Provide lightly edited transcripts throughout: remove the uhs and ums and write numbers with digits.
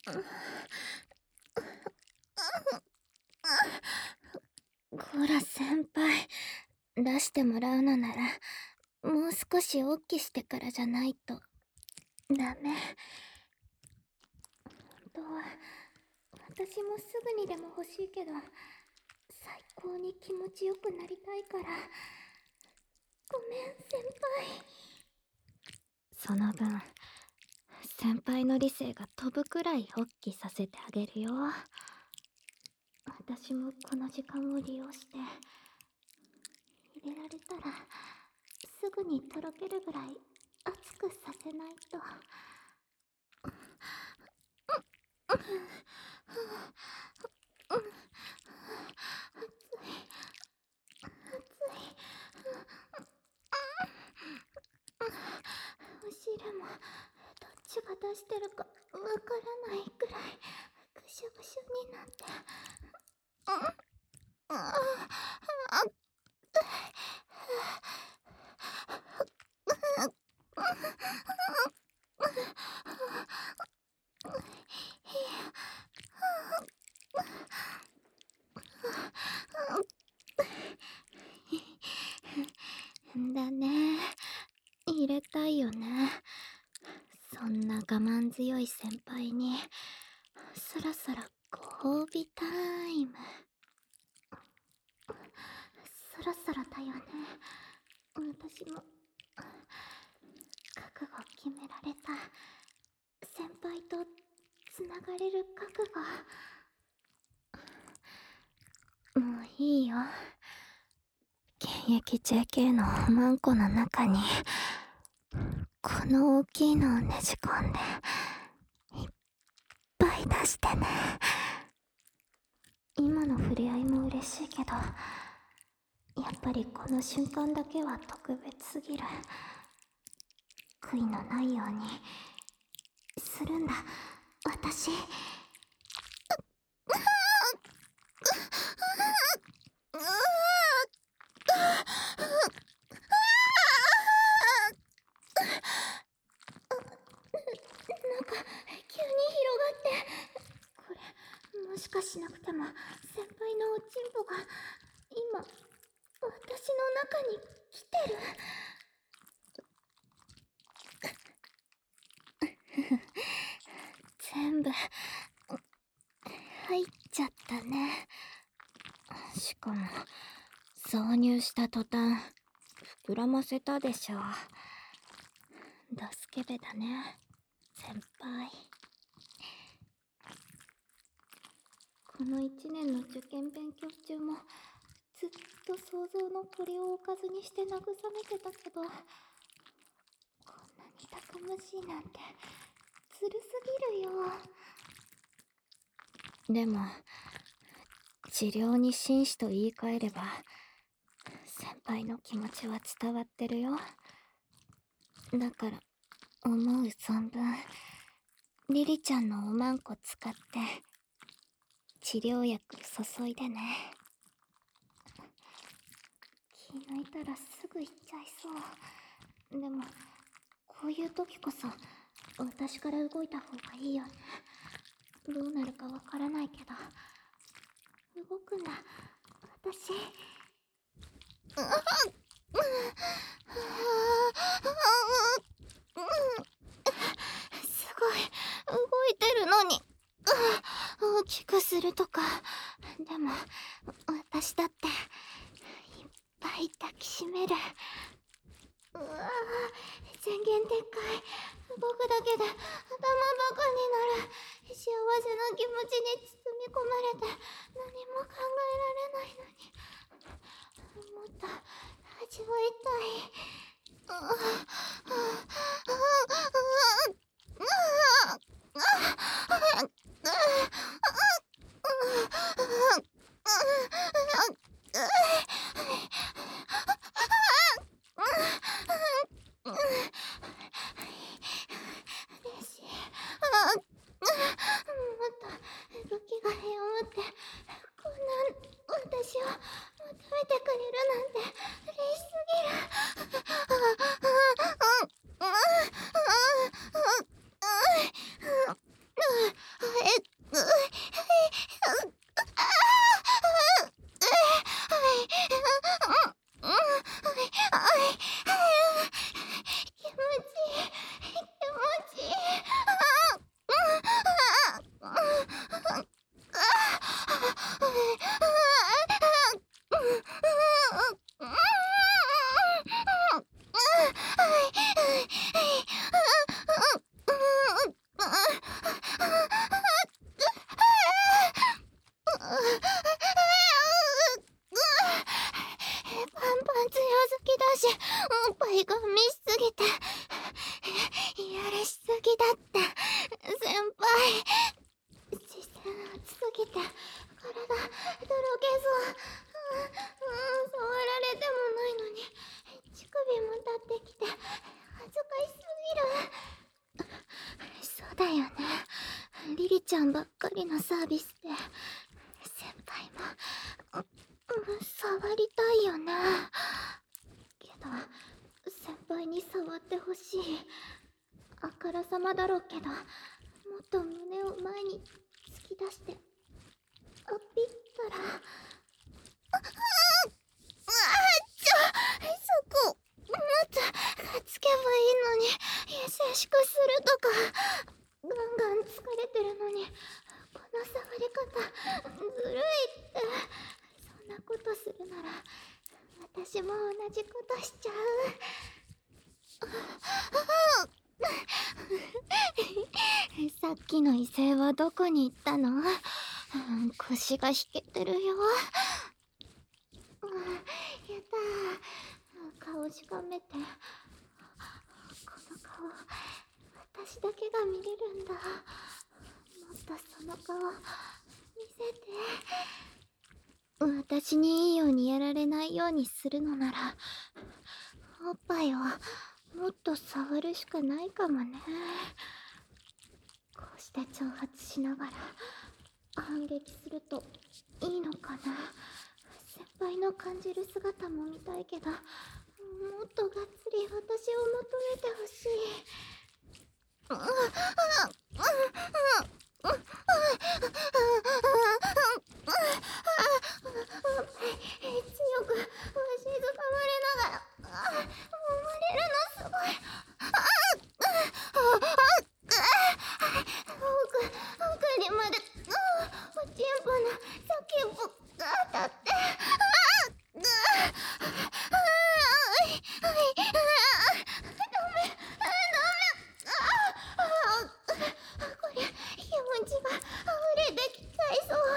こら先輩、出してもらうのならもう少し大きしてからじゃないとダメ。本当は私もすぐにでも欲しいけど、最高に気持ちよくなりたいから。ごめん先輩。その分先輩の理性が飛ぶくらい発揮させてあげるよ。私もこの時間を利用して入れられたらすぐにとろけるぐらい熱くさせないと。お汁もどっちが出してるかわからないくらいぐしゅぐしゅになって。だね、入れたいよね。そんな我慢強い先輩にそろそろご褒美タイム。そろそろだよね。私も覚悟決められた。先輩とつながれる覚悟。もういいよ。現役 JK のおまんこの中にこの大きいのをねじ込んでいっぱい出してね。今の触れ合いも嬉しいけど、やっぱりこの瞬間だけは特別すぎる。悔いのないようにするんだ私。なんか急に広がって、これもしかしなくても先輩のおちんぽが今私の中に来てる。全部入っちゃったね。しかも挿入した途端膨らませたでしょ。ドスケベだね先輩。この1年の受験勉強中もずっと想像の鳥を置かずにして慰めてたけど、こんなにたくましいなんてずるすぎるよ。でも治療に真摯と言い換えれば先輩の気持ちは伝わってるよ。だから思う存分リリちゃんのおまんこ使って治療薬注いでね。気抜いたらすぐ行っちゃいそう。でもこういう時こそ私から動いた方がいいよね。どうなるかわからないけど動くんだ私。すごい動いてるのに大きくするとか。でも私だっていっぱい抱きしめる。うわぁ、宣言撤回。動くだけで頭バカになる。幸せな気持ちに包み込まれて何も考えられないのに、もっと味わいたい。嬉しい。もっと動きが早まって、こんな私を求めてくれるなんて嬉しすぎる。 おっぱいが見しすぎてやりしすぎだって先輩。視線熱すぎて体とろけそう。触られてもないのに乳首も立ってきて恥ずかしすぎる。そうだよね、リリちゃんばっかりのサービスで先輩も触りたいよね。けど先輩に触ってほしい。あからさまだろうけど、もっと胸を前に突き出してあピったらそこもっとかっつけばいいのに、優しくするとか。ガンガン疲れてるのにこの触り方ずるいって。そんなことするなら私も同じことしちゃう。さっきの威勢はどこに行ったの？腰が引けてるよ。やったー。顔しかめて。この顔私だけが見れるんだ。もっとその顔見せて。私にいいようにやられないようにするのならおっぱいをもっと触るしかないかもね。こうして挑発しながら反撃するといいのかな。先輩の感じる姿も見たいけど、もっとがっつり私を求めてほしい。強くわしづかまれながら揉まれるのすごい。奥にまでおちんぽの先っぽが当たって。こりゃ気持ちが溢れてきちゃいそう。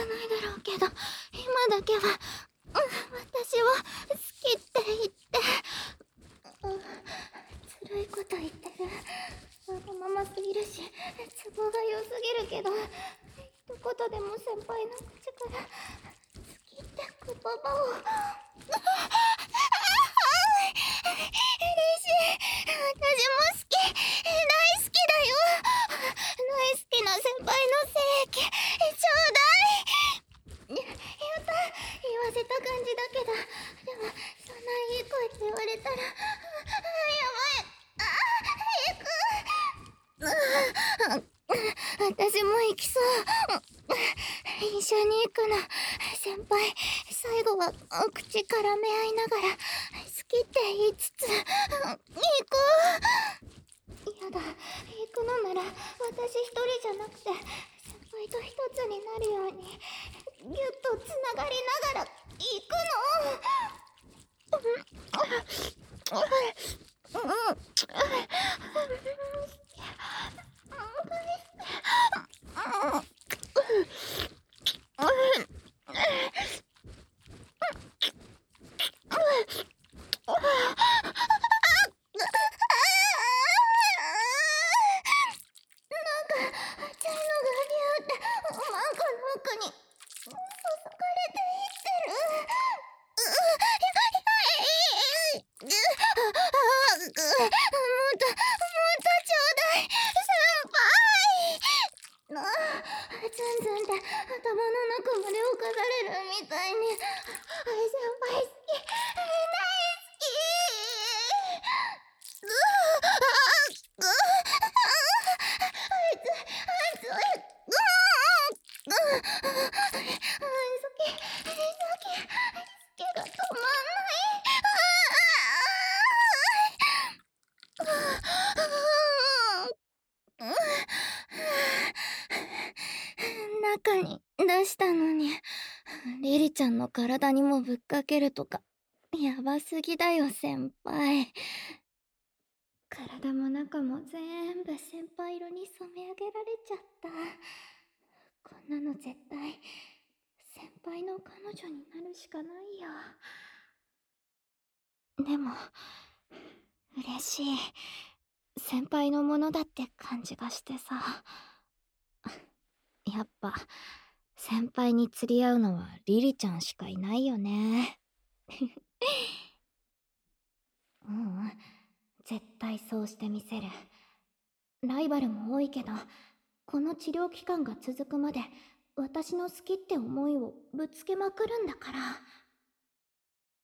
ないだろうけど、今だけは、私を好きって言って、ずるいこと言ってる。わがまますぎるし、都合が良すぎるけど、一言でも先輩の口から好きって言葉を。嬉しい。私も好き。大好きだよ。大好きな先輩の精液ちょうだい。やった。言わせた感じだけど、でもそんないい声って言われたら、やばい。私も行きそう。一緒に行くの。先輩、最後はお口絡め合いながら好きって言いつつ行こう。やだ、行くのなら私一人じゃなくて先輩と一つになるようにぎゅっとつながりながら行くの。ズンズンって頭の中まで侵されるみたいに。先輩好き、大好き。好きが止まんない。中に出したのにリリちゃんの体にもぶっかけるとかやばすぎだよ先輩。体も中も全部先輩色に染め上げられちゃった。こんなの絶対先輩の彼女になるしかないよ。でも嬉しい。先輩のものだって感じがしてさ。やっぱ先輩に釣り合うのはリリちゃんしかいないよね。ううん、絶対そうしてみせる。ライバルも多いけどこの治療期間が続くまで私の好きって思いをぶつけまくるんだから。